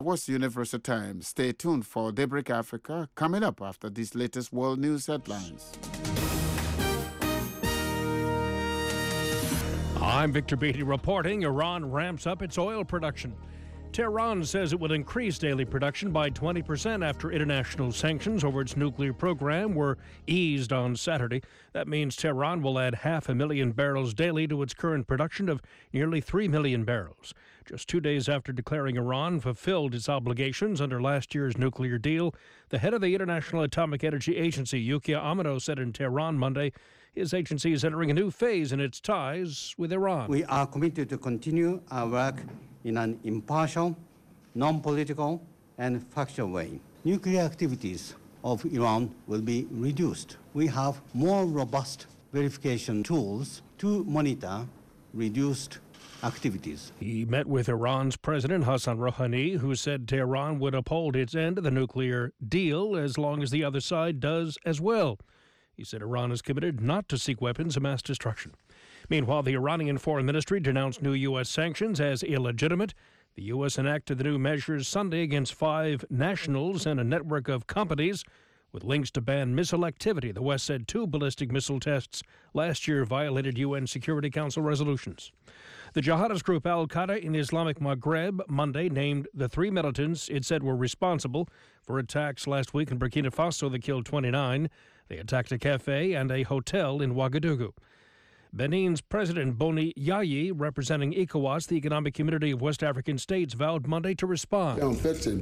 Was Universal Times. Stay tuned for Daybreak Africa coming up after these latest world news headlines. I'm Victor Beatty reporting. Iran ramps up its oil production. Tehran says it will increase daily production by 20% after international sanctions over its nuclear program were eased on Saturday. That means Tehran will add 500,000 barrels daily to its current production of nearly 3 million barrels. Just 2 days after declaring Iran fulfilled its obligations under last year's nuclear deal, the head of the International Atomic Energy Agency, Yukiya Amano, said in Tehran Monday his agency is entering a new phase in its ties with Iran. We are committed to continue our work in an impartial, non-political, and factual way. Nuclear activities of Iran will be reduced. We have more robust verification tools to monitor reduced activities. He met with Iran's President Hassan Rouhani, who said Tehran would uphold its end of the nuclear deal as long as the other side does as well. He said Iran is committed not to seek weapons of mass destruction. Meanwhile, the Iranian Foreign Ministry denounced new U.S. sanctions as illegitimate. The U.S. enacted the new measures Sunday against 5 nationals and a network of companies with links to ban missile activity. The West said 2 ballistic missile tests last year violated UN Security Council resolutions. The jihadist group al-Qaeda in Islamic Maghreb Monday named the 3 militants it said were responsible for attacks last week in Burkina Faso that killed 29. They attacked a cafe and a hotel in Ouagadougou. Benin's President Boni Yayi, representing ECOWAS, the Economic Community of West African States, vowed Monday to respond. Speaking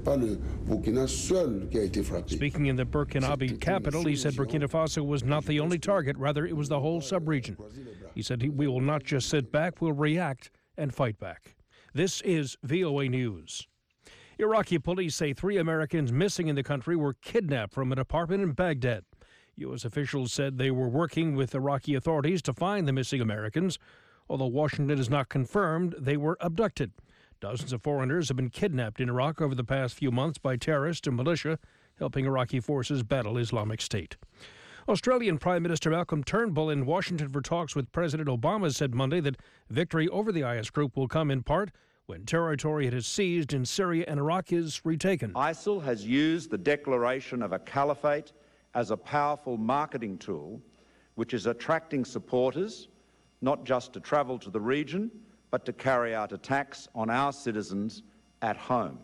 in the Burkinabe capital, he said Burkina Faso was not the only target, rather it was the whole sub-region. He said we will not just sit back, we'll react and fight back. This is VOA News. Iraqi police say 3 Americans missing in the country were kidnapped from an apartment in Baghdad. U.S. officials said they were working with Iraqi authorities to find the missing Americans, although Washington has not confirmed they were abducted. Dozens of foreigners have been kidnapped in Iraq over the past few months by terrorists and militia helping Iraqi forces battle Islamic State. Australian Prime Minister Malcolm Turnbull in Washington for talks with President Obama said Monday that victory over the IS group will come in part when territory it has seized in Syria and Iraq is retaken. ISIL has used the declaration of a caliphate as a powerful marketing tool which is attracting supporters not just to travel to the region but to carry out attacks on our citizens at home.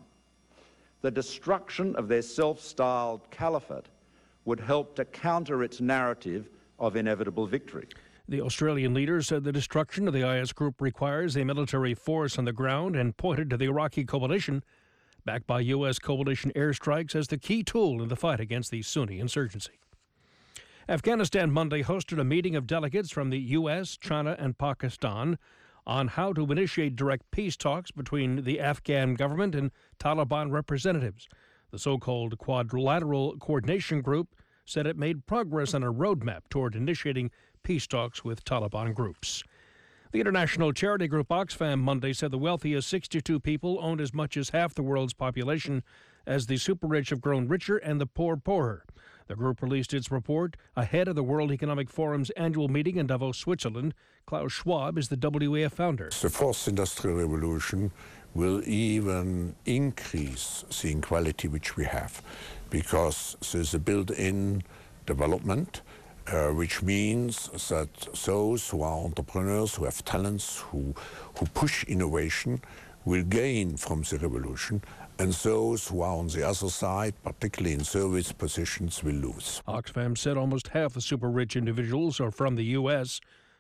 The destruction of their self-styled caliphate would help to counter its narrative of inevitable victory. The Australian leader said the destruction of the IS group requires a military force on the ground and pointed to the Iraqi coalition backed by U.S. coalition airstrikes as the key tool in the fight against the Sunni insurgency. Afghanistan Monday hosted a meeting of delegates from the U.S., China, and Pakistan on how to initiate direct peace talks between the Afghan government and Taliban representatives. The so-called Quadrilateral Coordination Group said it made progress on a roadmap toward initiating peace talks with Taliban groups. The international charity group Oxfam Monday said the wealthiest 62 people owned as much as half the world's population, as the super-rich have grown richer and the poor poorer. The group released its report ahead of the World Economic Forum's annual meeting in Davos, Switzerland. Klaus Schwab is the WEF founder. The fourth industrial revolution will even increase the inequality which we have, because there's a built-in development, which means that those who are entrepreneurs, who have talents, who push innovation, will gain from the revolution, and those who are on the other side, particularly in service positions, will lose. Oxfam said almost half the super-rich individuals are from the U.S.,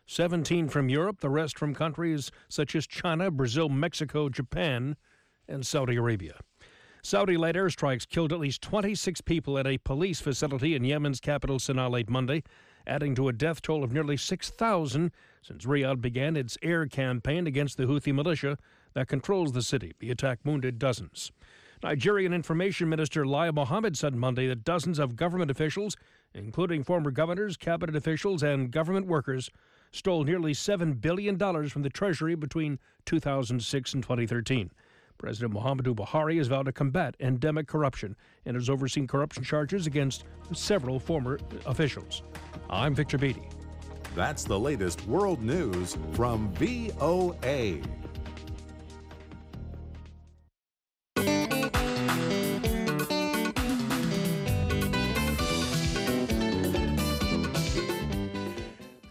17 from Europe, the rest from countries such as China, Brazil, Mexico, Japan, and Saudi Arabia. Saudi-led airstrikes killed at least 26 people at a police facility in Yemen's capital Sanaa late Monday, adding to a death toll of nearly 6,000 since Riyadh began its air campaign against the Houthi militia that controls the city. The attack wounded dozens. Nigerian Information Minister Lai Mohammed said Monday that dozens of government officials, including former governors, cabinet officials, and government workers, stole nearly $7 billion from the Treasury between 2006 and 2013. President Muhammadu Buhari has vowed to combat endemic corruption and has overseen corruption charges against several former officials. I'm Victor Beatty. That's the latest world news from VOA.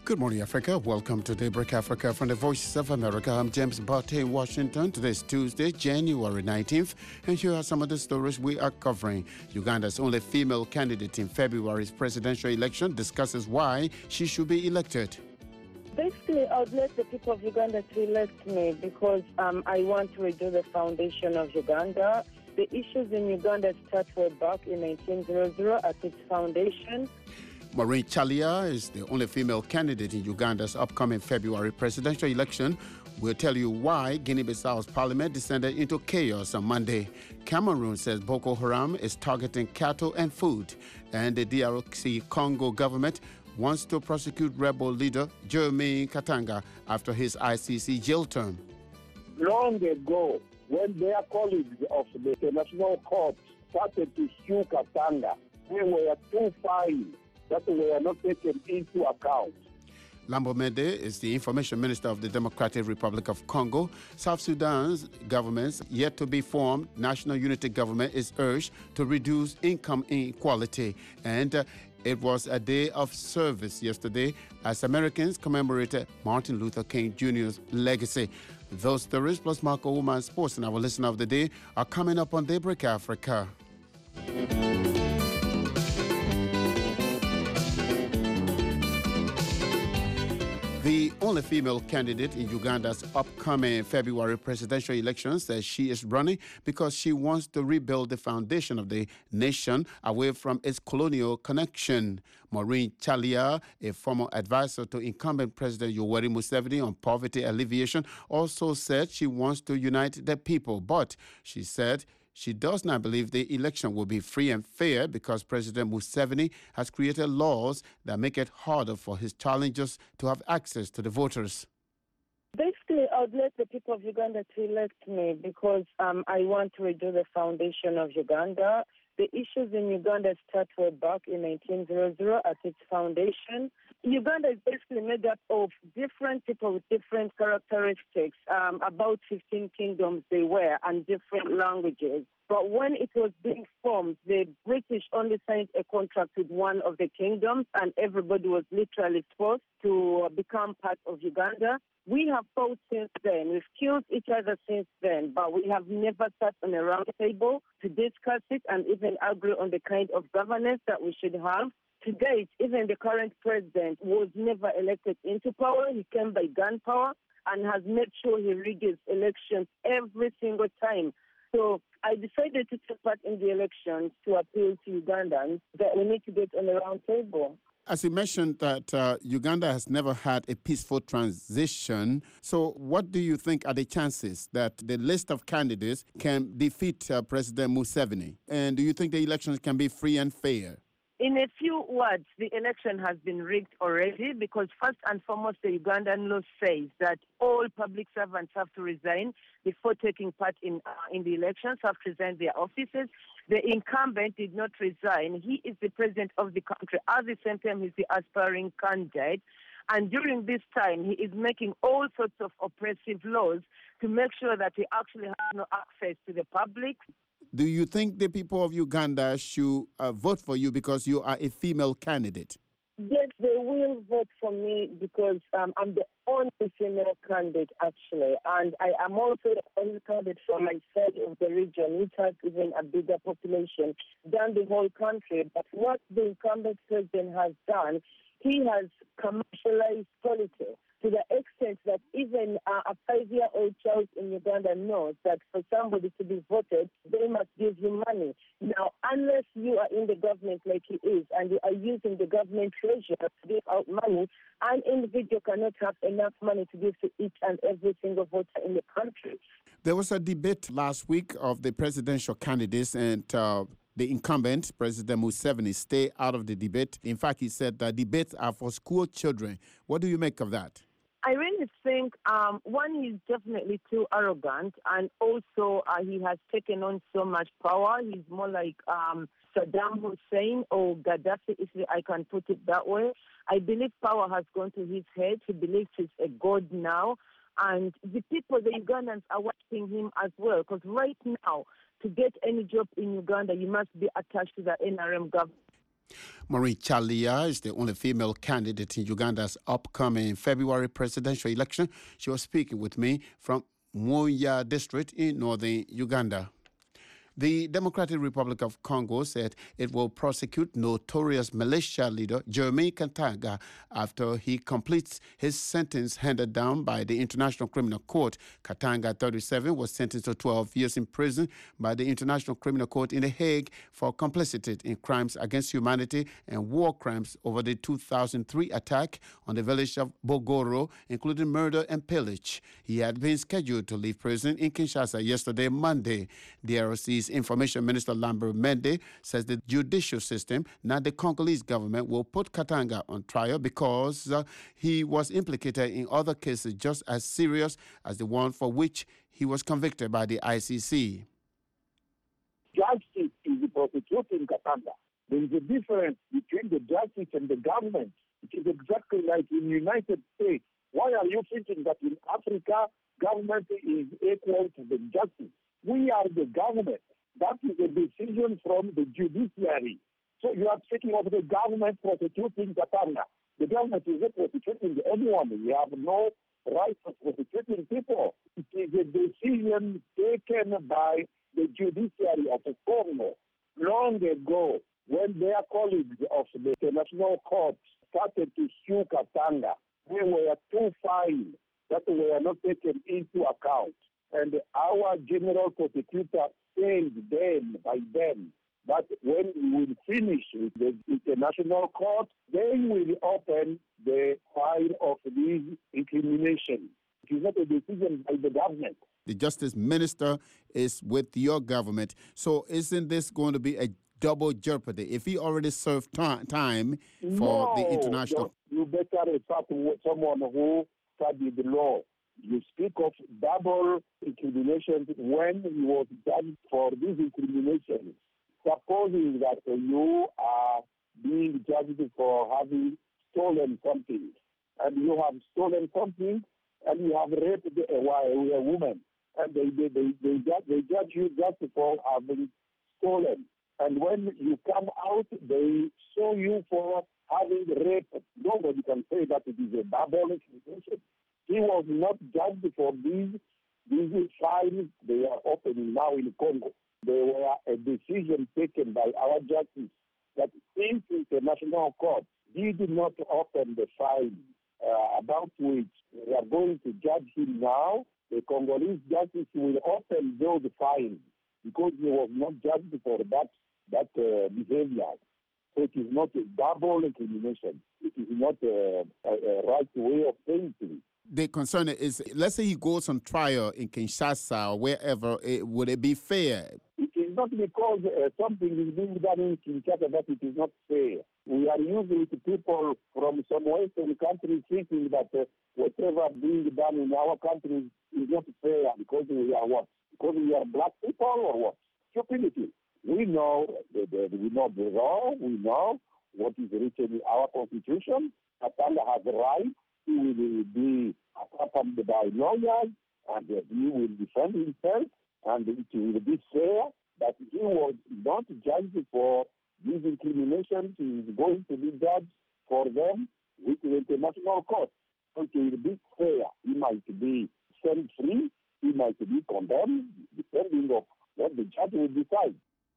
Good morning, Africa. Welcome to Daybreak Africa from the Voice of America. I'm James Barté in Washington. Today is Tuesday, January 19th, and here are some of the stories we are covering. Uganda's only female candidate in February's presidential election discusses why she should be elected. Basically, I would like the people of Uganda to elect me because I want to redo the foundation of Uganda. The issues in Uganda start way back in 1900 at its foundation. Maureen Chalia is the only female candidate in Uganda's upcoming February presidential election. We'll tell you why Guinea-Bissau's parliament descended into chaos on Monday. Cameroon says Boko Haram is targeting cattle and food. And the DRC Congo government wants to prosecute rebel leader Jeremy Katanga after his ICC jail term. Long ago, when their colleagues of the International Court started to sue Katanga, they were too fine that were not taken into account. Lambo Mende is the information minister of the Democratic Republic of Congo. South Sudan's government's yet to be formed national unity government is urged to reduce income inequality. And it was a day of service yesterday as Americans commemorated Martin Luther King Jr.'s legacy. Those stories plus Marco Woman Sports and our listener of the day are coming up on Daybreak Africa. The only female candidate in Uganda's upcoming February presidential election says she is running because she wants to rebuild the foundation of the nation away from its colonial connection. Maureen Chalia, a former advisor to incumbent President Yoweri Museveni on poverty alleviation, also said she wants to unite the people, but she said she does not believe the election will be free and fair because President Museveni has created laws that make it harder for his challengers to have access to the voters. Basically, I would like the people of Uganda to elect me because I want to redo the foundation of Uganda. The issues in Uganda start way back in 1900 at its foundation. Uganda is basically made up of different people with different characteristics, about 15 kingdoms they were, and different languages. But when it was being formed, the British only signed a contract with one of the kingdoms, and everybody was literally forced to become part of Uganda. We have fought since then. We've killed each other since then, but we have never sat on a round table to discuss it and even agree on the kind of governance that we should have. To date, even the current president was never elected into power. He came by gunpower and has made sure he rigs elections every single time. So I decided to take part in the elections to appeal to Ugandans that we need to get on a round table. As you mentioned that Uganda has never had a peaceful transition, so what do you think are the chances that the list of candidates can defeat President Museveni? And do you think the elections can be free and fair? In a few words, the election has been rigged already because first and foremost, the Ugandan law says that all public servants have to resign before taking part in the elections, have to resign their offices. The incumbent did not resign. He is the president of the country. At the same time, he's the aspiring candidate. And during this time, he is making all sorts of oppressive laws to make sure that he actually has no access to the public. Do you think the people of Uganda should vote for you because you are a female candidate? Yes, they will vote for me because I'm the only female candidate, actually. And I am also the only candidate from my side of the region, which has even a bigger population than the whole country. But what the incumbent president has done, he has commercialized politics to the extent that even a 5-year-old child in Uganda knows that for somebody to be voted, they must give you money. Now, unless you are in the government like he is and you are using the government treasure to give out money, an individual cannot have enough money to give to each and every single voter in the country. There was a debate last week of the presidential candidates and the incumbent, President Museveni, stay out of the debate. In fact, he said that debates are for school children. What do you make of that? I really think, one, he's definitely too arrogant, and also he has taken on so much power. He's more like Saddam Hussein or Gaddafi, if I can put it that way. I believe power has gone to his head. He believes he's a god now. And the people, the Ugandans, are watching him as well, because right now, to get any job in Uganda, you must be attached to the NRM government. Maureen Chalia is the only female candidate in Uganda's upcoming February presidential election. She was speaking with me from Moya district in northern Uganda. The Democratic Republic of Congo said it will prosecute notorious militia leader Jeremy Katanga after he completes his sentence handed down by the International Criminal Court. Katanga, 37, was sentenced to 12 years in prison by the International Criminal Court in The Hague for complicity in crimes against humanity and war crimes over the 2003 attack on the village of Bogoro, including murder and pillage. He had been scheduled to leave prison in Kinshasa yesterday, Monday. The DRC's Information Minister Lambert Mende says the judicial system, not the Congolese government, will put Katanga on trial because he was implicated in other cases just as serious as the one for which he was convicted by the ICC. Justice is prosecuting Katanga. There is a difference between the justice and the government. It is exactly like in the United States. Why are you thinking that in Africa, government is equal to the justice? We are the government. That is a decision from the judiciary. So you are speaking of the government prosecuting Katanga. The government is not prosecuting anyone. We have no right of prosecuting people. It is a decision taken by the judiciary of the Congo. Long ago, when their colleagues of the International Court started to sue Katanga, there were two files that were not taken into account. And our general prosecutor said then, by then, that when we will finish with the International Court, they will open the file of these incriminations. It is not a decision by the government. The Justice Minister is with your government. So isn't this going to be a double jeopardy? If he already served time for the international... You better refer to someone who studied the law. You speak of double incriminations when he was judged for these incriminations. Supposing that you are being judged for having stolen something, and you have stolen something, and you have raped a woman, and they judge you just for having stolen. And when you come out, they sue you for having raped. Nobody can say that it is a double incrimination. He was not judged for these files they are opening now in Congo. They were a decision taken by our justice that since the International Court did not open the file about which we are going to judge him now, the Congolese justice will open those files because he was not judged for that behavior. So it is not a double incrimination. It is not a right way of saying things. The concern is, let's say he goes on trial in Kinshasa or wherever, would it be fair? It is not because something is being done in Kinshasa that it is not fair. We are usually people from some Western countries thinking that whatever being done in our country is not fair because we are what? Because we are black people or what? Stupidity. We know the law, we know what is written in our constitution. Katanga has the right. He will be accompanied by lawyers, and he will defend himself, and it will be fair that he was not judged for these incriminations. He is going to be judged for them with the International Court. So it will be fair. He might be set free, he might be condemned, depending on what the judge will decide.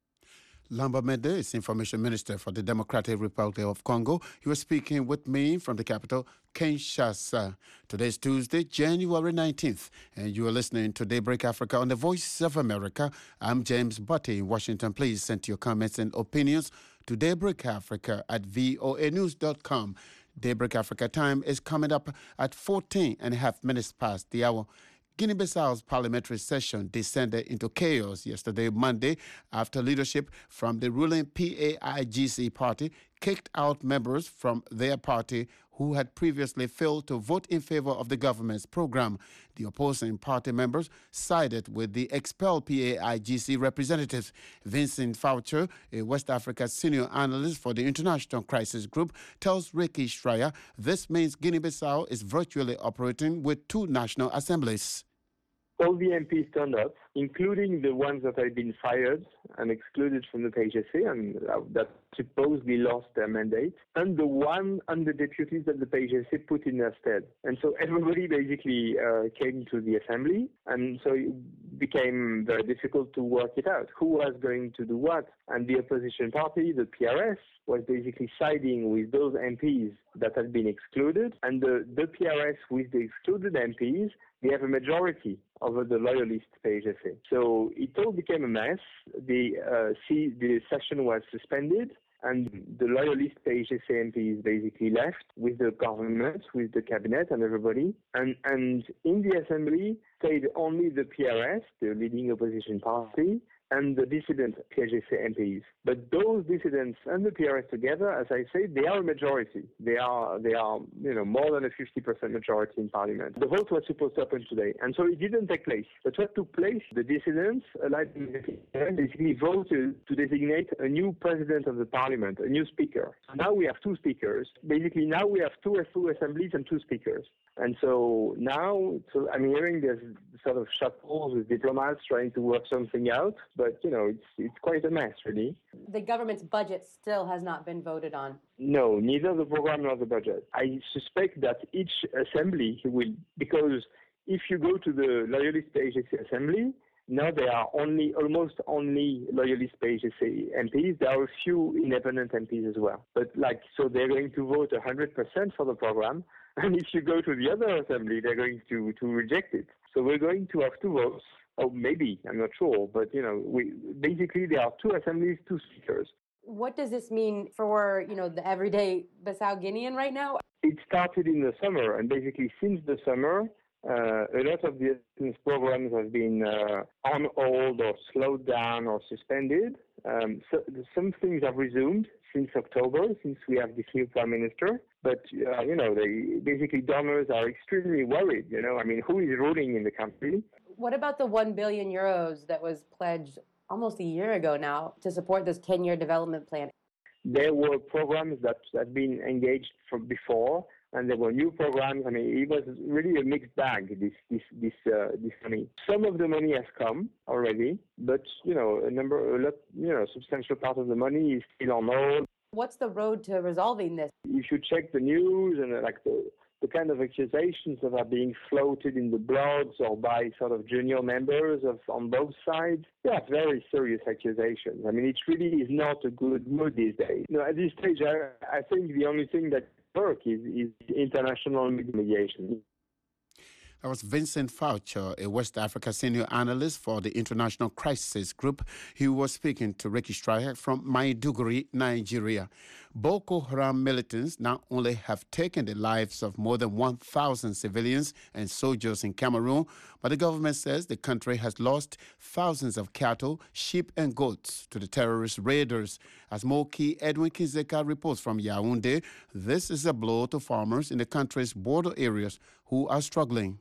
Lambert Mende is Information Minister for the Democratic Republic of Congo. He was speaking with me from the capital, Kinshasa. Today is Tuesday, January 19th, and you are listening to Daybreak Africa on the Voice of America. I'm James Butte in Washington. Please send your comments and opinions to Daybreak Africa at voanews.com. Daybreak Africa time is coming up at 14 and a half minutes past the hour. Guinea-Bissau's parliamentary session descended into chaos yesterday, Monday, after leadership from the ruling PAIGC party kicked out members from their party who had previously failed to vote in favor of the government's program. The opposing party members sided with the expelled PAIGC representatives. Vincent Foucher, a West Africa senior analyst for the International Crisis Group, tells Ricky Schreier this means Guinea-Bissau is virtually operating with two national assemblies. all the MPs turned up, including the ones that had been fired and excluded from the PHSA and that supposedly lost their mandate, and the deputies that the PHSA put in their stead. And so everybody basically came to the assembly, and so it became very difficult to work it out. Who was going to do what? And the opposition party, the PRS, was basically siding with those MPs that had been excluded, and the PRS with the excluded MPs, they have a majority over the loyalist PHSA. So it all became a mess. The session was suspended, and the loyalist PHSA MPs basically left with the government, with the cabinet and everybody. And in the assembly stayed only the PRS, the leading opposition party, and the dissident PHSA MPs. But those dissidents and the PRS together, as I say, they are a majority. They are more than a 50% majority in parliament. The vote was supposed to happen today, and so it didn't take place. But what took place, the dissidents, allied with the PRS, basically voted to designate a new president of the parliament, a new speaker. So now we have two speakers. Basically, now we have two assemblies and two speakers. And so now, I'm hearing there's sort of shuttles with diplomats trying to work something out, but, it's quite a mess, really. The government's budget still has not been voted on. No, neither the program nor the budget. I suspect that each assembly will, because if you go to the loyalist PHSA assembly, now there are almost only loyalist PHSA MPs. There are a few independent MPs as well. But so they're going to vote 100% for the program. And if you go to the other assembly, they're going to reject it. So we're going to have two votes. Oh, maybe, I'm not sure. But, basically there are two assemblies, two speakers. What does this mean for, the everyday Bissau Guinean right now? It started in the summer, and basically since the summer, a lot of the assistance programs have been on hold or slowed down or suspended. So some things have resumed since October, since we have this new prime minister. But, basically donors are extremely worried. Who is ruling in the country? What about the 1 billion euros that was pledged almost a year ago now to support this 10-year development plan? There were programs that had been engaged from before, and there were new programs. It was really a mixed bag, this money. Some of the money has come already, but, substantial part of the money is still on hold. What's the road to resolving this? If you check the news and the kind of accusations that are being floated in the blogs or by sort of junior members on both sides, they are very serious accusations. It really is not a good mood these days. At this stage, I think the only thing that works is international mediation. That was Vincent Faucher, a West Africa senior analyst for the International Crisis Group. He was speaking to Ricky Striker from Maiduguri, Nigeria. Boko Haram militants not only have taken the lives of more than 1,000 civilians and soldiers in Cameroon, but the government says the country has lost thousands of cattle, sheep and goats to the terrorist raiders. As Moki Edwin Kinzeka reports from Yaoundé, this is a blow to farmers in the country's border areas who are struggling.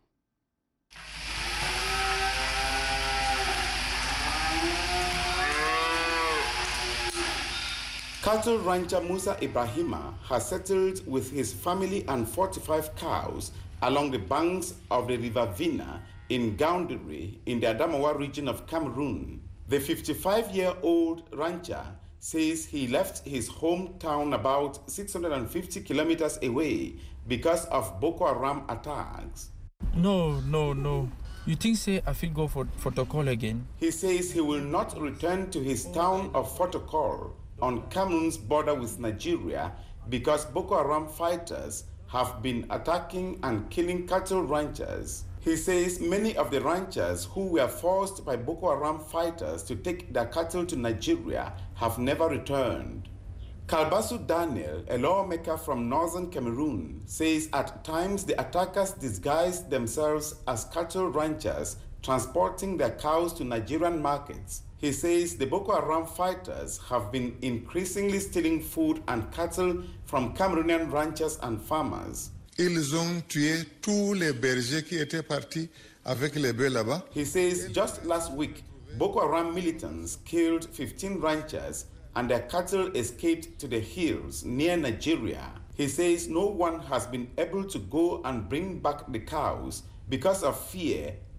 Cattle rancher Musa Ibrahima has settled with his family and 45 cows along the banks of the River Vina in Gaoundéré in the Adamawa region of Cameroon. The 55-year-old rancher says he left his hometown about 650 kilometers away because of Boko Haram attacks. No. You think, say, I fit go for Fotokol again? He says he will not return to his town of Fotokol on Cameroon's border with Nigeria because Boko Haram fighters have been attacking and killing cattle ranchers. He says many of the ranchers who were forced by Boko Haram fighters to take their cattle to Nigeria have never returned. Kalbasu Daniel, a lawmaker from northern Cameroon, says at times the attackers disguise themselves as cattle ranchers transporting their cows to Nigerian markets. He says the Boko Haram fighters have been increasingly stealing food and cattle from Cameroonian ranchers and farmers. Ils ont tué tous les bergers qui étaient partis avec les bœufs là-bas. He says just last week, Boko Haram militants killed 15 ranchers and their cattle escaped to the hills near Nigeria. He says no one has been able to go and bring back the cows because of fear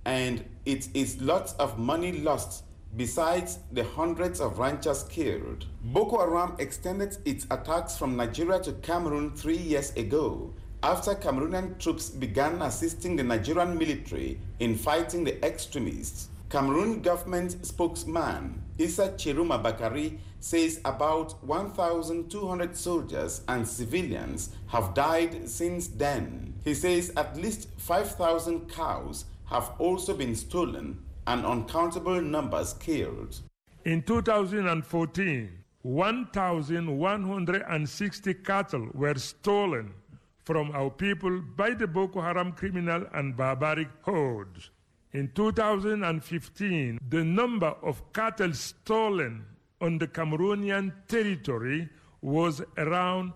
and it is lots of money lost besides the hundreds of ranchers killed. Boko Haram extended its attacks from Nigeria to Cameroon 3 years ago after Cameroonian troops began assisting the Nigerian military in fighting the extremists. Cameroon government spokesman Issa Chiruma Bakari says about 1,200 soldiers and civilians have died since then. He says at least 5,000 cows have also been stolen and uncountable numbers killed. In 2014, 1,160 cattle were stolen from our people by the Boko Haram criminal and barbaric hordes. In 2015, the number of cattle stolen on the Cameroonian territory was around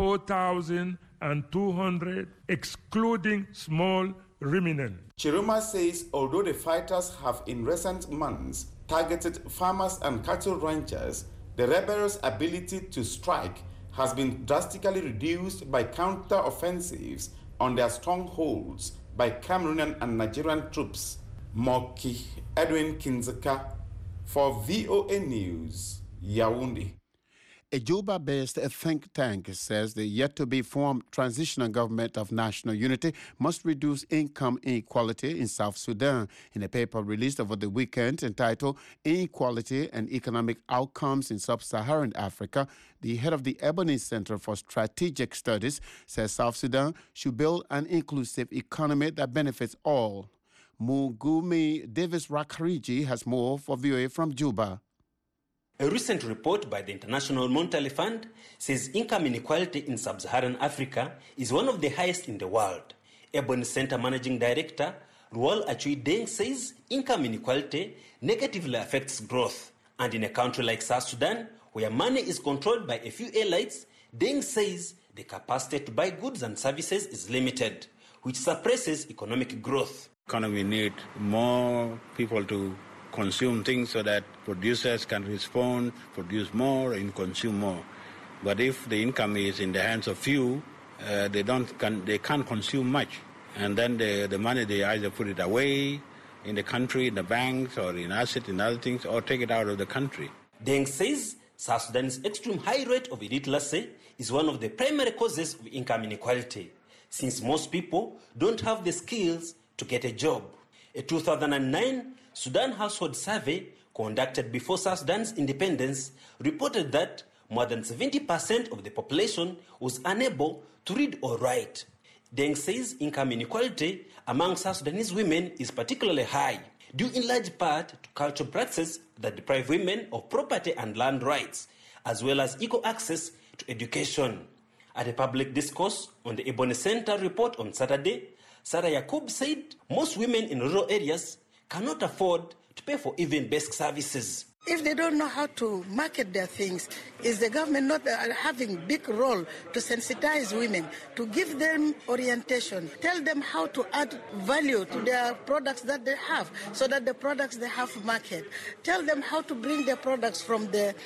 4,200, excluding small ruminants. Chiruma says although the fighters have in recent months targeted farmers and cattle ranchers, the rebels' ability to strike has been drastically reduced by counter-offensives on their strongholds by Cameroonian and Nigerian troops. Moki Edwin Kinzeka for VOA News, Yaoundé. A Juba-based think tank says the yet-to-be-formed transitional government of national unity must reduce income inequality in South Sudan. In a paper released over the weekend entitled Inequality and Economic Outcomes in Sub-Saharan Africa, the head of the Ebony Center for Strategic Studies says South Sudan should build an inclusive economy that benefits all. Mugumi Davis-Rakhariji has more for VOA from Juba. A recent report by the International Monetary Fund says income inequality in sub-Saharan Africa is one of the highest in the world. Ebony Center Managing Director Ruol Achui Deng says income inequality negatively affects growth. And in a country like South Sudan, where money is controlled by a few elites, Deng says the capacity to buy goods and services is limited, which suppresses economic growth. Economy need more people to consume things so that producers can respond, produce more, and consume more. But if the income is in the hands of few, they can't consume much, and then the money they either put it away in the country, in the banks, or in assets, in other things, or take it out of the country. Deng says South Sudan's extreme high rate of illiteracy is one of the primary causes of income inequality, since most people don't have the skills to get a job. A 2009 Sudan Household Survey conducted before South Sudan's independence reported that more than 70% of the population was unable to read or write. Deng says income inequality among South Sudanese women is particularly high, due in large part to cultural practices that deprive women of property and land rights, as well as equal access to education. At a public discourse on the Ebony Center report on Saturday, Sarah Yakub said most women in rural areas cannot afford to pay for even basic services. If they don't know how to market their things, is the government not having a big role to sensitize women, to give them orientation, tell them how to add value to their products that they have, so that the products they have market, tell them how to bring their products from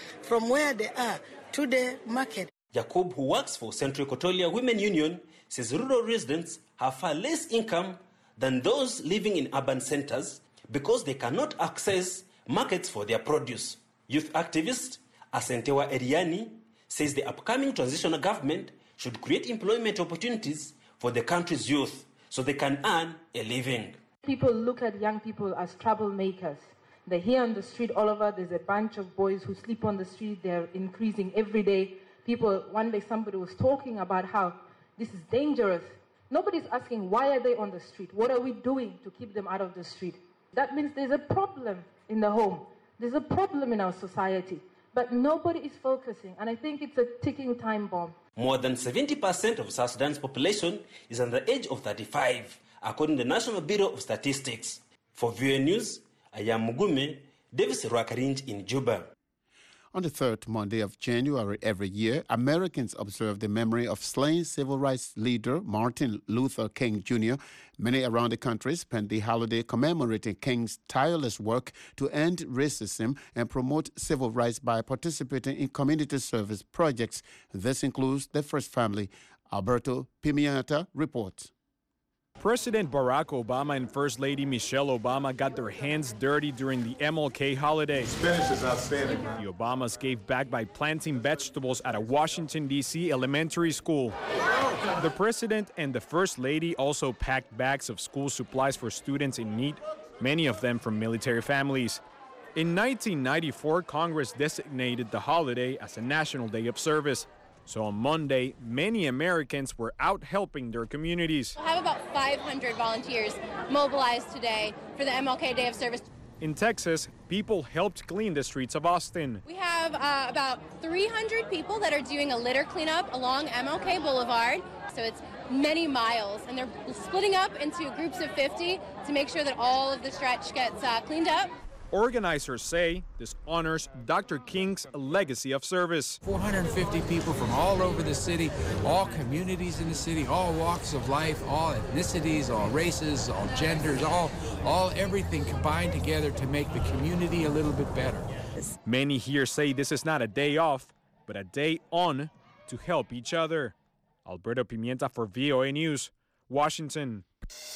where they are to the market. Jacob, who works for Central Equatoria Women Union, says rural residents have far less income than those living in urban centers because they cannot access markets for their produce. Youth activist Asentewa Eriani says the upcoming transitional government should create employment opportunities for the country's youth so they can earn a living. People look at young people as troublemakers. They're here on the street all over. There's a bunch of boys who sleep on the street. They're increasing every day. One day somebody was talking about how this is dangerous. Nobody's asking why are they on the street? What are we doing to keep them out of the street? That means there's a problem in the home. There's a problem in our society. But nobody is focusing, and I think it's a ticking time bomb. More than 70% of South Sudan's population is under the age of 35, according to the National Bureau of Statistics. For VOA News, I am Mugume Davis Rakarinj in Juba. On the third Monday of January every year, Americans observe the memory of slain civil rights leader Martin Luther King Jr. Many around the country spend the holiday commemorating King's tireless work to end racism and promote civil rights by participating in community service projects. This includes the First Family. Alberto Pimienta reports. President Barack Obama and First Lady Michelle Obama got their hands dirty during the MLK holiday. Spanish is outstanding. The Obamas gave back by planting vegetables at a Washington, D.C. elementary school. The President and the First Lady also packed bags of school supplies for students in need, many of them from military families. In 1994, Congress designated the holiday as a national day of service. So on Monday, many Americans were out helping their communities. I have about 500 volunteers mobilized today for the MLK Day of Service. In Texas, people helped clean the streets of Austin. We have about 300 people that are doing a litter cleanup along MLK Boulevard. So it's many miles, and they're splitting up into groups of 50 to make sure that all of the stretch gets cleaned up. Organizers say this honors Dr. King's legacy of service. 450 people from all over the city, all communities in the city, all walks of life, all ethnicities, all races, all genders, all everything combined together to make the community a little bit better. Many here say this is not a day off, but a day on to help each other. Alberto Pimienta for VOA News, Washington.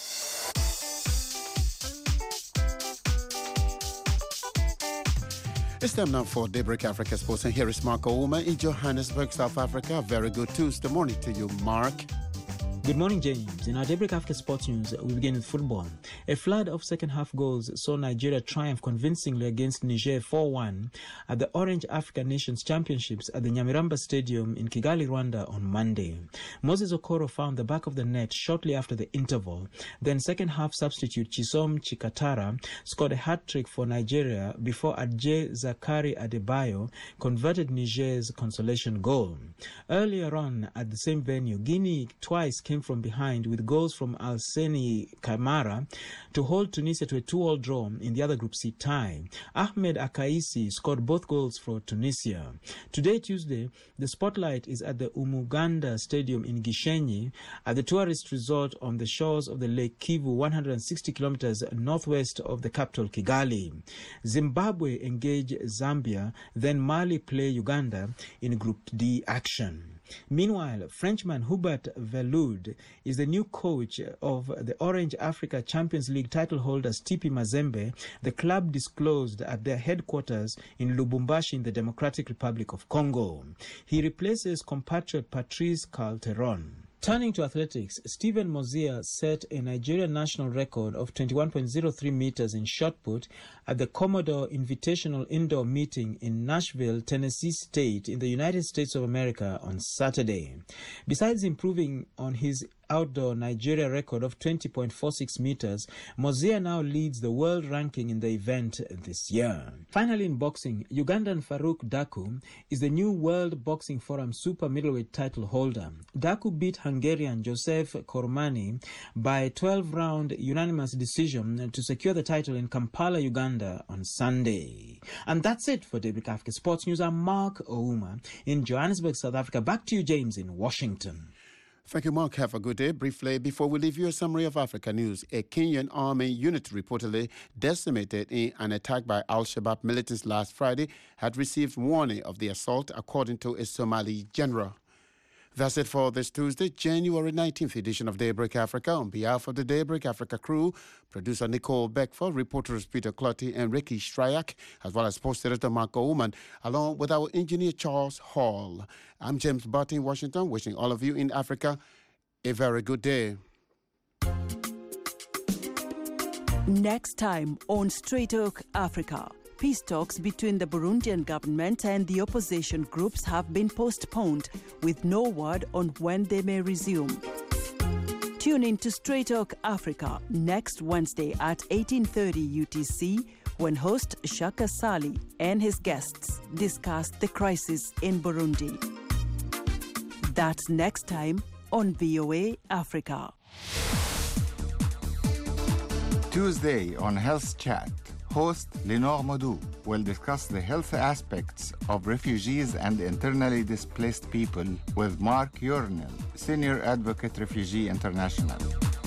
It's time now for Daybreak Africa Sports, and here is Mark Ouma in Johannesburg, South Africa. Very good Tuesday morning to you, Mark. Good morning, James. In our Daybreak Africa Sports News, we begin with football. A flood of second-half goals saw Nigeria triumph convincingly against Niger 4-1 at the Orange Africa Nations Championships at the Nyamirambo Stadium in Kigali, Rwanda on Monday. Moses Okoro found the back of the net shortly after the interval. Then second-half substitute Chisom Chikatara scored a hat-trick for Nigeria before Adje Zakari Adebayo converted Niger's consolation goal. Earlier on at the same venue, Guinea twice came from behind with goals from Alseni Kamara to hold Tunisia to a 2-2 draw in the other Group C tie. Ahmed Akaisi scored both goals for Tunisia. Today, Tuesday, the spotlight is at the Umuganda Stadium in Gishenyi at the tourist resort on the shores of the Lake Kivu, 160 kilometers northwest of the capital Kigali. Zimbabwe engage Zambia, then Mali play Uganda in Group D action. Meanwhile, Frenchman Hubert Veloud is the new coach of the Orange Africa Champions League title holders TP Mazembe, the club disclosed at their headquarters in Lubumbashi in the Democratic Republic of Congo. He replaces compatriot Patrice Calteron. Turning to athletics, Stephen Mozia set a Nigerian national record of 21.03 meters in shot put at the Commodore Invitational Indoor Meeting in Nashville, Tennessee State in the United States of America on Saturday. Besides improving on his outdoor Nigeria record of 20.46 meters, Mozia now leads the world ranking in the event this year. Finally, in boxing, Ugandan Farouk Daku is the new World Boxing Forum super middleweight title holder. Daku beat Hungarian Joseph Kormani by 12-round unanimous decision to secure the title in Kampala, Uganda on Sunday. And that's it for Daybreak Africa Sports News. I'm Mark Ouma in Johannesburg, South Africa. Back to you, James, in Washington. Thank you, Mark. Have a good day. Briefly, before we leave you, a summary of Africa news. A Kenyan army unit reportedly decimated in an attack by Al-Shabaab militants last Friday had received warning of the assault, according to a Somali general. That's it for this Tuesday, January 19th edition of Daybreak Africa. On behalf of the Daybreak Africa crew, producer Nicole Beckford, reporters Peter Clotty and Ricky Shryak, as well as sports editor Marco Uman, along with our engineer Charles Hall. I'm James Barton in Washington, wishing all of you in Africa a very good day. Next time on Straight Talk Africa. Peace talks between the Burundian government and the opposition groups have been postponed, with no word on when they may resume. Tune in to Straight Talk Africa next Wednesday at 18:30 UTC, when host Shaka Sali and his guests discuss the crisis in Burundi. That's next time on VOA Africa. Tuesday on Health Chat. Host Lenore Modou will discuss the health aspects of refugees and internally displaced people with Mark Yurnell, Senior Advocate Refugee International.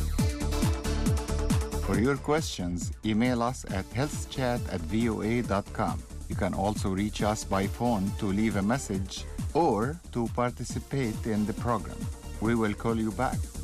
For your questions, email us at healthchat@voa.com. You can also reach us by phone to leave a message or to participate in the program. We will call you back.